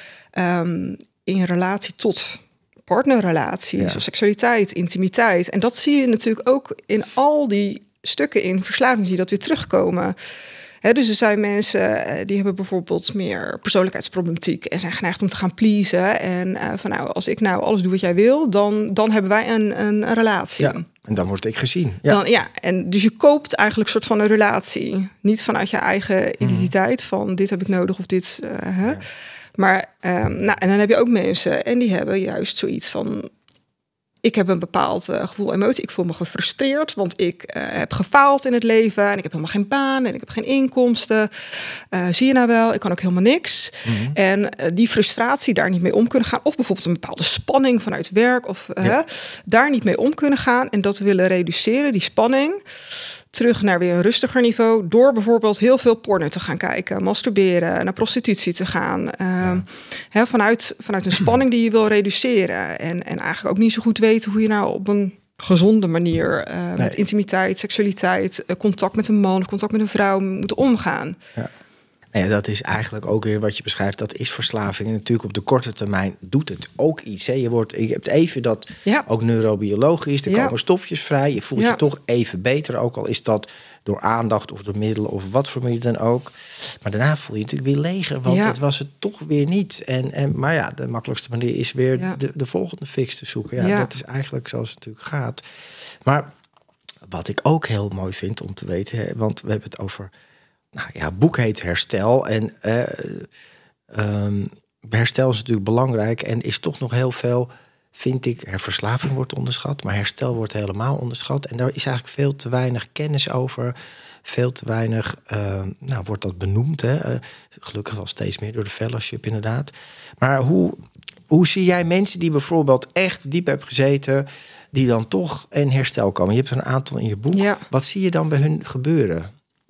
B: In relatie tot partnerrelaties, seksualiteit, intimiteit. En dat zie je natuurlijk ook in al die stukken in verslaving, die dat weer terugkomen. Dus er zijn mensen die hebben bijvoorbeeld meer persoonlijkheidsproblematiek en zijn geneigd om te gaan pleasen. En als ik nou alles doe wat jij wil, dan hebben wij een relatie.
C: Ja, en dan word ik gezien.
B: En dus je koopt eigenlijk een soort van een relatie. Niet vanuit je eigen identiteit van dit heb ik nodig of dit. Maar en dan heb je ook mensen en die hebben juist zoiets van, ik heb een bepaald gevoel, emotie. Ik voel me gefrustreerd, want ik heb gefaald in het leven en ik heb helemaal geen baan en ik heb geen inkomsten. Zie je nou wel, ik kan ook helemaal niks. En die frustratie daar niet mee om kunnen gaan, of bijvoorbeeld een bepaalde spanning vanuit werk, of daar niet mee om kunnen gaan en dat willen reduceren, die spanning, terug naar weer een rustiger niveau, door bijvoorbeeld heel veel porno te gaan kijken, masturberen, naar prostitutie te gaan. Vanuit een spanning die je wil reduceren. En eigenlijk ook niet zo goed weten hoe je nou op een gezonde manier met intimiteit, seksualiteit, contact met een man, contact met een vrouw moet omgaan. Ja.
C: Ja, dat is eigenlijk ook weer wat je beschrijft. Dat is verslaving. En natuurlijk op de korte termijn doet het ook iets. Hè. Je hebt even dat ook neurobiologisch. Er komen stofjes vrij. Je voelt je toch even beter. Ook al is dat door aandacht of door middelen of wat voor middelen dan ook. Maar daarna voel je natuurlijk weer leger. Want dat was het toch weer niet. Maar de makkelijkste manier is weer de volgende fix te zoeken. Ja, dat is eigenlijk zoals het natuurlijk gaat. Maar wat ik ook heel mooi vind om te weten. Want we hebben het over... het boek heet Herstel. En herstel is natuurlijk belangrijk. En is toch nog heel veel, vind ik, verslaving wordt onderschat. Maar herstel wordt helemaal onderschat. En daar is eigenlijk veel te weinig kennis over. Veel te weinig, wordt dat benoemd. Hè? Gelukkig wel steeds meer door de fellowship inderdaad. Maar hoe zie jij mensen die bijvoorbeeld echt diep hebben gezeten, die dan toch in herstel komen? Je hebt er een aantal in je boek. Ja. Wat zie je dan bij hun gebeuren?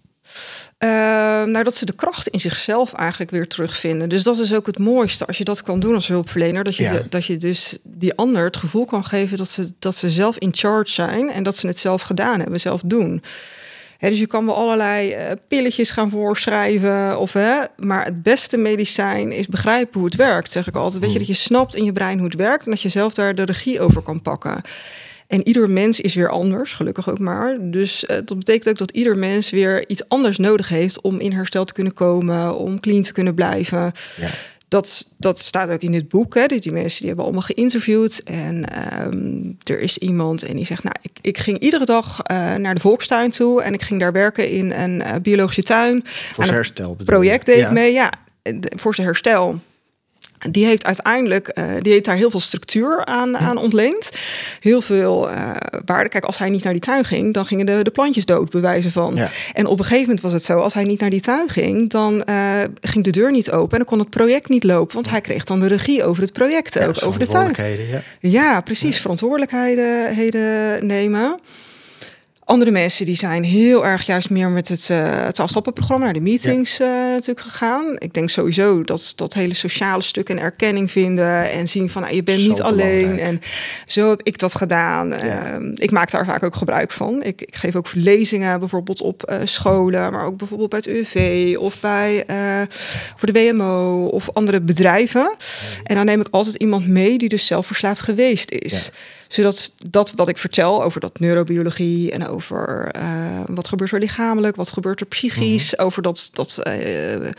B: Dat ze de kracht in zichzelf eigenlijk weer terugvinden. Dus dat is ook het mooiste als je dat kan doen als hulpverlener. Dat je dus die ander het gevoel kan geven dat ze zelf in charge zijn en dat ze het zelf gedaan hebben, zelf doen. Dus je kan wel allerlei pilletjes gaan voorschrijven. Maar het beste medicijn is begrijpen hoe het werkt, zeg ik altijd. Weet je, dat je snapt in je brein hoe het werkt en dat je zelf daar de regie over kan pakken. En ieder mens is weer anders, gelukkig ook maar. Dus dat betekent ook dat ieder mens weer iets anders nodig heeft om in herstel te kunnen komen, om clean te kunnen blijven. Ja. Dat staat ook in dit boek. Hè. Die mensen die hebben allemaal geïnterviewd. En er is iemand en die zegt, ik ging iedere dag naar de Volkstuin toe en ik ging daar werken in een biologische tuin.
C: Voor zijn herstel bedoel je?
B: Project deed ik mee, voor zijn herstel. Die heeft uiteindelijk daar heel veel structuur aan ontleend. Heel veel waarde. Kijk, als hij niet naar die tuin ging, dan gingen de plantjes dood, bij wijze van. Ja. En op een gegeven moment was het zo, als hij niet naar die tuin ging, dan ging de deur niet open en dan kon het project niet lopen, want hij kreeg dan de regie over het project, ook over de tuin. Ja, precies. Verantwoordelijkheden nemen. Andere mensen die zijn heel erg juist meer met het afstappenprogramma naar de meetings natuurlijk gegaan. Ik denk sowieso dat hele sociale stuk en erkenning vinden en zien van je bent niet alleen. En zo heb ik dat gedaan. Ja. Ik maak daar vaak ook gebruik van. Ik geef ook lezingen bijvoorbeeld op scholen, maar ook bijvoorbeeld bij het UWV of voor de WMO of andere bedrijven. En dan neem ik altijd iemand mee die dus zelf verslaafd geweest is. Ja. Zodat dat wat ik vertel over dat neurobiologie en over wat gebeurt er lichamelijk, wat gebeurt er psychisch, over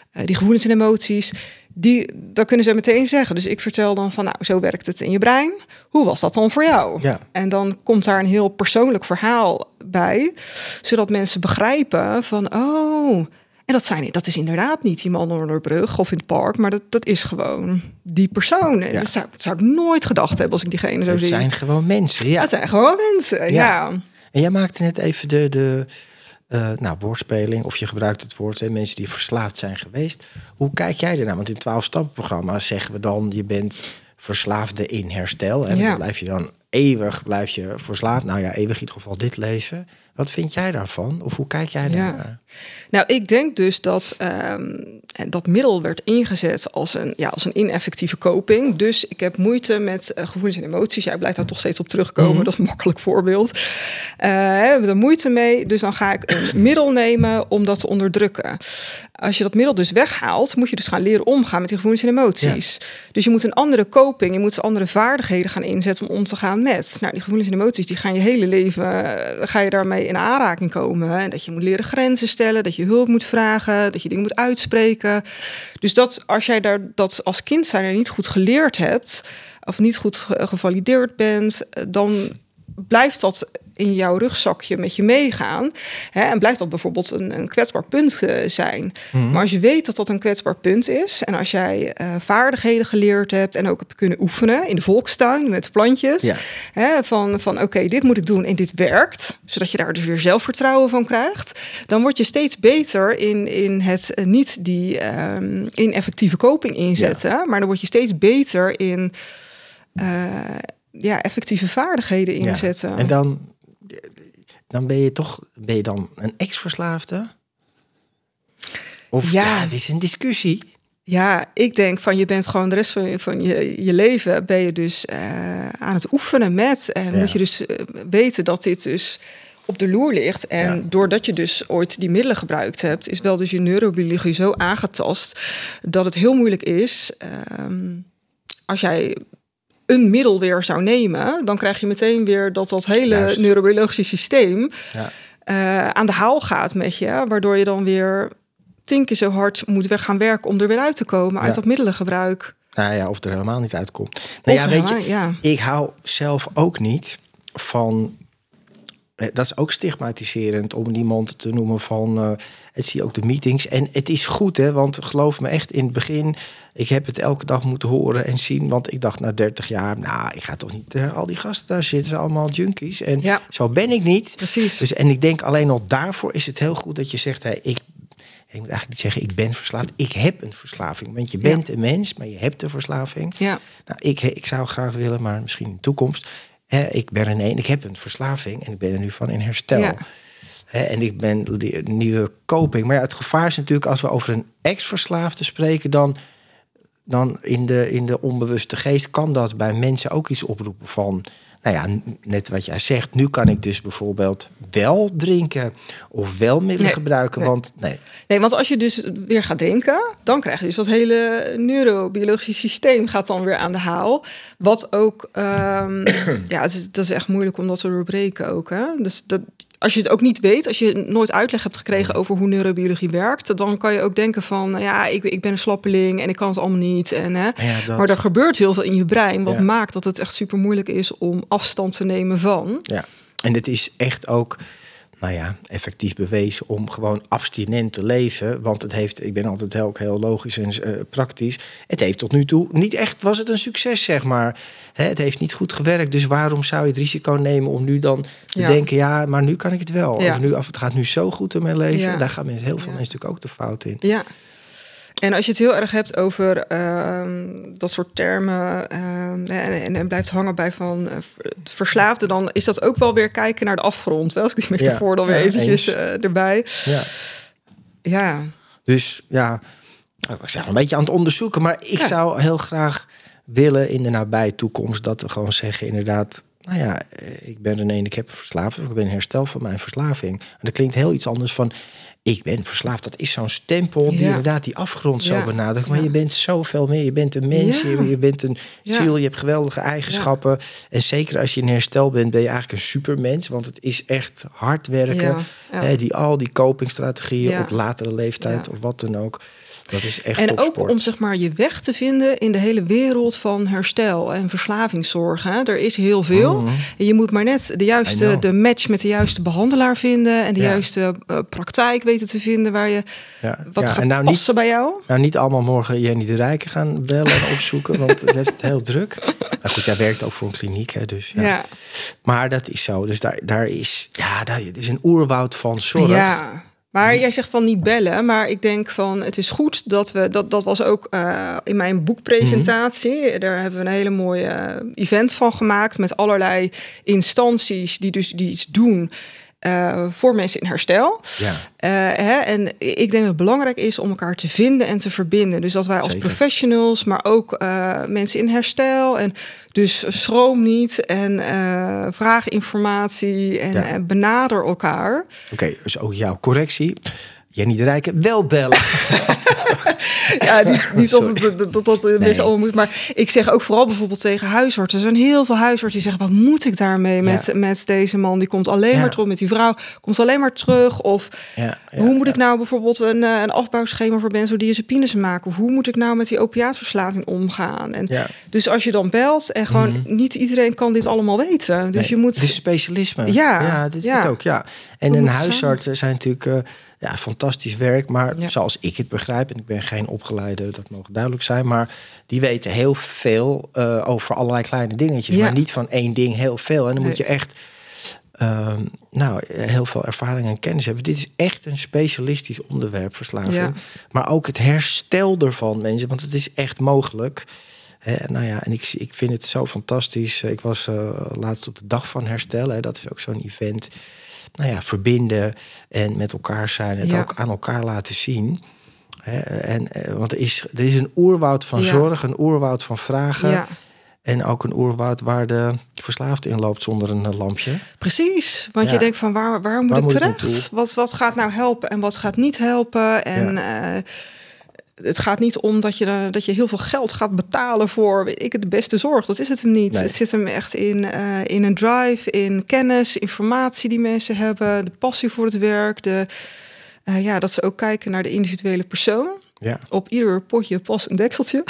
B: die gevoelens en emoties, dat kunnen ze meteen zeggen. Dus ik vertel dan van, nou, zo werkt het in je brein. Hoe was dat dan voor jou?
C: Ja.
B: En dan komt daar een heel persoonlijk verhaal bij, zodat mensen begrijpen van, oh, en dat is inderdaad niet die man onder de brug of in het park, maar dat is gewoon die persoon. En dat zou ik nooit gedacht hebben als ik diegene zo zie.
C: Het zijn gewoon mensen, ja.
B: Het zijn gewoon mensen, ja.
C: En jij maakte net even de woordspeling, of je gebruikt het woord, hè, mensen die verslaafd zijn geweest. Hoe kijk jij ernaar? Want in 12-stappenprogramma's zeggen we dan, je bent verslaafde in herstel. En dan blijf je verslaafd. Nou ja, eeuwig in ieder geval dit leven. Wat vind jij daarvan? Of hoe kijk jij daarnaar?
B: Nou, ik denk dus dat dat middel werd ingezet als een ineffectieve coping. Dus ik heb moeite met gevoelens en emoties. Jij blijft daar toch steeds op terugkomen. Dat is een makkelijk voorbeeld. We hebben er moeite mee. Dus dan ga ik een middel nemen om dat te onderdrukken. Als je dat middel dus weghaalt, moet je dus gaan leren omgaan met die gevoelens en emoties. Ja. Dus je moet een andere coping, je moet andere vaardigheden gaan inzetten om te gaan met. Nou, die gevoelens en emoties, die gaan je hele leven, ga je daarmee in aanraking komen. En dat je moet leren grenzen stellen, dat je hulp moet vragen, dat je dingen moet uitspreken. Dus als jij dat als kind zijn er niet goed geleerd hebt, of niet goed gevalideerd bent, dan blijft dat in jouw rugzakje met je meegaan. En blijft dat bijvoorbeeld een kwetsbaar punt zijn. Mm-hmm. Maar als je weet dat dat een kwetsbaar punt is, en als jij vaardigheden geleerd hebt en ook hebt kunnen oefenen in de volkstuin met plantjes, van oké, dit moet ik doen en dit werkt, zodat je daar dus weer zelfvertrouwen van krijgt, dan word je steeds beter in het niet die ineffectieve coping inzetten, maar dan word je steeds beter in effectieve vaardigheden inzetten.
C: Ja. En dan ben je dan een ex-verslaafde? Of het is een discussie.
B: Ja, ik denk van je bent gewoon de rest van je leven ben je dus aan het oefenen met. En moet je dus weten dat dit dus op de loer ligt. En doordat je dus ooit die middelen gebruikt hebt, is wel dus je neurobiologie zo aangetast dat het heel moeilijk is als jij een middel weer zou nemen, dan krijg je meteen weer dat hele neurobiologische systeem aan de haal gaat met je, waardoor je dan weer 10 keer zo hard moet gaan werken om er weer uit te komen uit dat middelengebruik.
C: Nou ja, of er helemaal niet uitkomt. Nou ik hou zelf ook niet van. Dat is ook stigmatiserend om iemand te noemen van. Het zie je ook de meetings. En het is goed, hè, want geloof me echt, in het begin, ik heb het elke dag moeten horen en zien. Want ik dacht na 30 jaar, ik ga toch niet al die gasten daar zitten, ze allemaal junkies. En zo ben ik niet.
B: Precies.
C: Dus, en ik denk alleen al daarvoor is het heel goed dat je zegt, ik moet eigenlijk niet zeggen, ik ben verslaafd. Ik heb een verslaving. Want je bent een mens, maar je hebt een verslaving. Ja. Nou, ik zou graag willen, maar misschien in de toekomst. Ik ben René en ik heb een verslaving en ik ben er nu van in herstel. Ja. En ik ben de nieuwe coping. Maar het gevaar is natuurlijk als we over een ex-verslaafde spreken, dan in de onbewuste geest kan dat bij mensen ook iets oproepen van, net wat jij zegt, nu kan ik dus bijvoorbeeld wel drinken of wel middelen gebruiken. Nee, want
B: als je dus weer gaat drinken, dan krijg je dus dat hele neurobiologische systeem gaat dan weer aan de haal. Wat ook, dat is echt moeilijk om dat te doorbreken ook. Hè? Dus als je het ook niet weet, als je nooit uitleg hebt gekregen over hoe neurobiologie werkt, dan kan je ook denken van, ik ben een slappeling en ik kan het allemaal niet. Maar er gebeurt heel veel in je brein, wat maakt dat het echt super moeilijk is om afstand te nemen van.
C: Ja, en het is echt ook, effectief bewezen om gewoon abstinent te leven. Want het heeft, ik ben altijd heel logisch en praktisch. Het heeft tot nu toe niet echt, was het een succes, zeg maar. Het heeft niet goed gewerkt. Dus waarom zou je het risico nemen om nu dan te denken, maar nu kan ik het wel. Ja. Of het gaat nu zo goed in mijn leven. Ja. Daar gaan heel veel mensen natuurlijk ook de fout in.
B: Ja. En als je het heel erg hebt over dat soort termen en blijft hangen bij van verslaafde, dan is dat ook wel weer kijken naar de afgrond. Als ik die metafoor dan weer eventjes erbij. Ja.
C: Dus ik zeg een beetje aan het onderzoeken, maar ik zou heel graag willen in de nabije toekomst dat we gewoon zeggen inderdaad, ik ben René en ik heb een verslaving, ik ben in herstel van mijn verslaving. En dat klinkt heel iets anders van ik ben verslaafd. Dat is zo'n stempel die inderdaad die afgrond zo benadrukt. Maar je bent zoveel meer. Je bent een mens, je bent een ziel, je hebt geweldige eigenschappen. Ja. En zeker als je in herstel bent, ben je eigenlijk een supermens. Want het is echt hard werken. Ja. Al die copingstrategieën op latere leeftijd of wat dan ook. Dat is echt
B: en
C: topsport.
B: ook om zeg maar je weg te vinden in de hele wereld van herstel en verslavingszorg. Hè. Er is heel veel. En je moet maar net de match met de juiste behandelaar vinden en de juiste praktijk weten te vinden waar je wat gaat passen bij jou.
C: Nou, niet allemaal morgen Jenny de Rijken gaan bellen en opzoeken, want het heeft het heel druk. Maar goed, jij werkt ook voor een kliniek, hè, dus ja. Maar dat is zo. Dus daar is een oerwoud van zorg.
B: Ja. Maar jij zegt van niet bellen, maar ik denk van het is goed dat we... Dat was ook in mijn boekpresentatie. Daar hebben we een hele mooie event van gemaakt met allerlei instanties die iets doen voor mensen in herstel. Ja. En ik denk dat het belangrijk is om elkaar te vinden en te verbinden. Dus dat wij als professionals, maar ook mensen in herstel. En dus schroom niet en vraag informatie en benader elkaar.
C: Oké, dus ook jouw correctie. Jenny de Rijken wel bellen.
B: Ja, niet dat mensen allemaal moet. Maar ik zeg ook vooral bijvoorbeeld tegen huisartsen. Er zijn heel veel huisartsen die zeggen, wat moet ik daarmee met deze man? Die komt alleen maar terug met die vrouw. Komt alleen maar terug. Of hoe moet ik nou bijvoorbeeld een afbouwschema voor benzodiazepines maken? Of hoe moet ik nou met die opiaatverslaving omgaan? En dus als je dan belt en gewoon niet iedereen kan dit allemaal weten. Dus je moet...
C: Het is specialisme. Ja, dit is het ook. Ja. En een huisarts zijn natuurlijk... fantastisch werk, maar zoals ik het begrijp... en ik ben geen opgeleide, dat mogen duidelijk zijn... maar die weten heel veel over allerlei kleine dingetjes... maar niet van één ding heel veel. En dan moet je echt heel veel ervaring en kennis hebben. Dit is echt een specialistisch onderwerp, verslaving. Ja. Maar ook het herstel ervan, mensen, want het is echt mogelijk... En ik vind het zo fantastisch. Ik was laatst op de Dag van Herstel. Dat is ook zo'n event... verbinden en met elkaar zijn. Het ook aan elkaar laten zien. Want er is een oerwoud van zorg, een oerwoud van vragen. Ja. En ook een oerwoud waar de verslaafde in loopt zonder een lampje.
B: Precies, want je denkt van waar moet ik terecht? Wat gaat nou helpen en wat gaat niet helpen? En het gaat niet om dat je heel veel geld gaat betalen voor de beste zorg. Dat is het hem niet. Nee. Het zit hem echt in een drive, in kennis, informatie die mensen hebben, de passie voor het werk, dat ze ook kijken naar de individuele persoon. Ja. Op ieder potje past een dekseltje.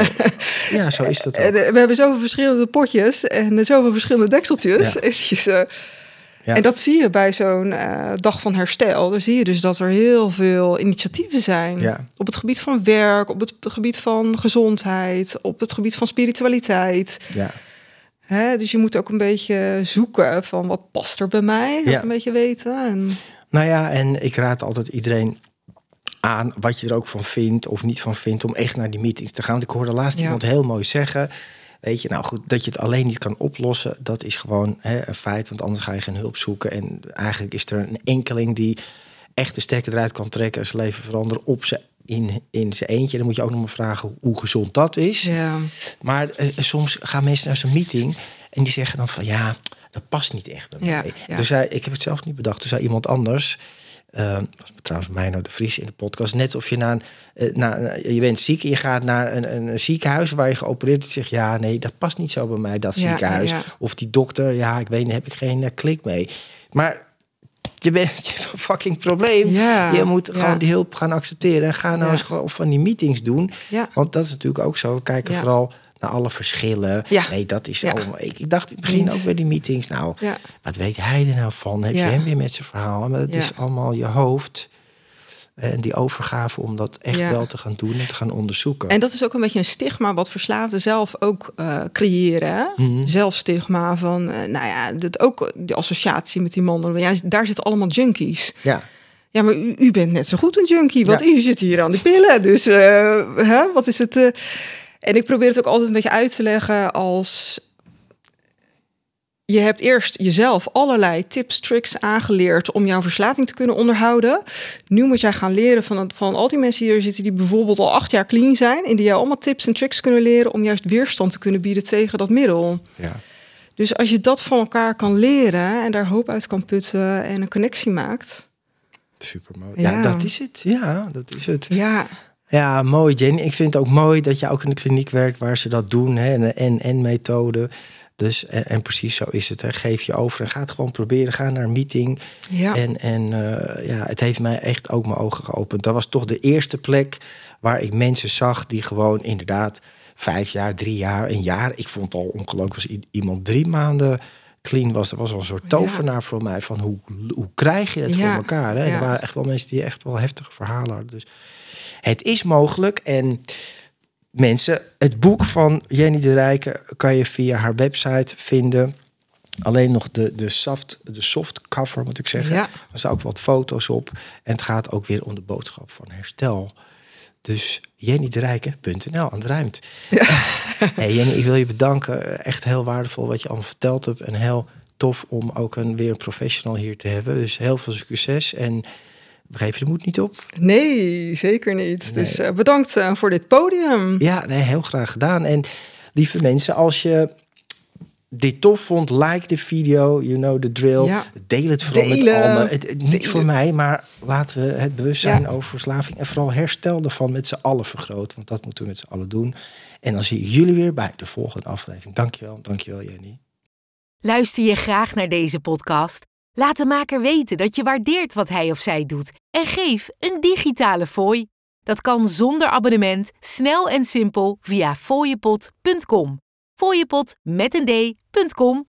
C: Zo is dat ook.
B: We hebben zoveel verschillende potjes en zoveel verschillende dekseltjes. Ja. En dat zie je bij zo'n dag van herstel. Dan zie je dus dat er heel veel initiatieven zijn. Ja. Op het gebied van werk, op het gebied van gezondheid... op het gebied van spiritualiteit. Ja. Dus je moet ook een beetje zoeken van wat past er bij mij. Dat een beetje weten.
C: En ik raad altijd iedereen aan wat je er ook van vindt of niet van vindt... om echt naar die meetings te gaan. Want ik hoorde laatst iemand heel mooi zeggen... Weet je, nou goed, dat je het alleen niet kan oplossen... dat is gewoon een feit, want anders ga je geen hulp zoeken. En eigenlijk is er een enkeling die echt de stekker eruit kan trekken... en zijn leven veranderen in zijn eentje. Dan moet je ook nog maar vragen hoe gezond dat is. Ja. Maar soms gaan mensen naar zo'n meeting... en die zeggen dan van dat past niet echt bij mij. Ja. Dus ik heb het zelf niet bedacht. Dus zei iemand anders... was trouwens Meino de Vries in de podcast. Net of je je bent ziek en je gaat naar een ziekenhuis waar je geopereerd is. Zegt dat past niet zo bij mij, dat ziekenhuis. Ja. Of die dokter, ik weet niet, heb ik geen klik mee. Maar je hebt een fucking probleem. Ja. Je moet gewoon die hulp gaan accepteren. En ga nou eens gewoon van die meetings doen. Ja. Want dat is natuurlijk ook zo. We kijken vooral naar alle verschillen. Ja. Nee, dat is allemaal... Ik dacht in het begin ook bij die meetings... wat weet hij er nou van? Heb je hem weer met zijn verhaal? Maar het is allemaal je hoofd... en die overgave om dat echt wel te gaan doen... en te gaan onderzoeken.
B: En dat is ook een beetje een stigma... wat verslaafden zelf ook creëren. Mm-hmm. Zelfstigma van... dat ook de associatie met die mannen. Daar zitten allemaal junkies. Ja. Ja, maar u bent net zo goed een junkie. Want u zit hier aan de pillen. Dus wat is het... En ik probeer het ook altijd een beetje uit te leggen als... Je hebt eerst jezelf allerlei tips, tricks aangeleerd... om jouw verslaving te kunnen onderhouden. Nu moet jij gaan leren van al die mensen die er zitten... die bijvoorbeeld al 8 jaar clean zijn... en die jou allemaal tips en tricks kunnen leren... om juist weerstand te kunnen bieden tegen dat middel. Ja. Dus als je dat van elkaar kan leren... en daar hoop uit kan putten en een connectie maakt...
C: Super mooi. Ja, dat is het. Ja, dat is het. Ja, mooi, Jenny. Ik vind het ook mooi dat je ook in de kliniek werkt waar ze dat doen. Hè, een en-methode. Dus, en precies zo is het. Hè. Geef je over en ga het gewoon proberen. Ga naar een meeting.
B: Ja.
C: En het heeft mij echt ook mijn ogen geopend. Dat was toch de eerste plek waar ik mensen zag die gewoon inderdaad 5 jaar, 3 jaar, een jaar. Ik vond het al ongelooflijk als iemand 3 maanden clean was. Dat was al een soort tovenaar voor mij. Van hoe krijg je het voor elkaar? Hè? Er waren echt wel mensen die echt wel heftige verhalen hadden. Dus het is mogelijk. En mensen, het boek van Jenny de Rijke kan je via haar website vinden. Alleen nog de soft cover, moet ik zeggen. Er staan ook wat foto's op. En het gaat ook weer om de boodschap van herstel. Dus jennyderijke.nl aan het ruimt. Ja. Hey Jenny, ik wil je bedanken. Echt heel waardevol wat je allemaal verteld hebt. En heel tof om ook weer een professional hier te hebben. Dus heel veel succes. En we geven de moed niet op.
B: Nee, zeker niet. Nee. Dus bedankt voor dit podium.
C: Ja, nee, heel graag gedaan. En lieve mensen, als je dit tof vond, like de video, you know the drill. Ja. Deel het vooral met anderen. Niet voor mij, maar laten we het bewustzijn over verslaving en vooral herstel ervan met z'n allen vergroten. Want dat moeten we met z'n allen doen. En dan zie ik jullie weer bij de volgende aflevering. Dankjewel Jenny.
A: Luister je graag naar deze podcast? Laat de maker weten dat je waardeert wat hij of zij doet. En geef een digitale fooi. Dat kan zonder abonnement, snel en simpel via fooiepot.com. Fooiepot met een d.com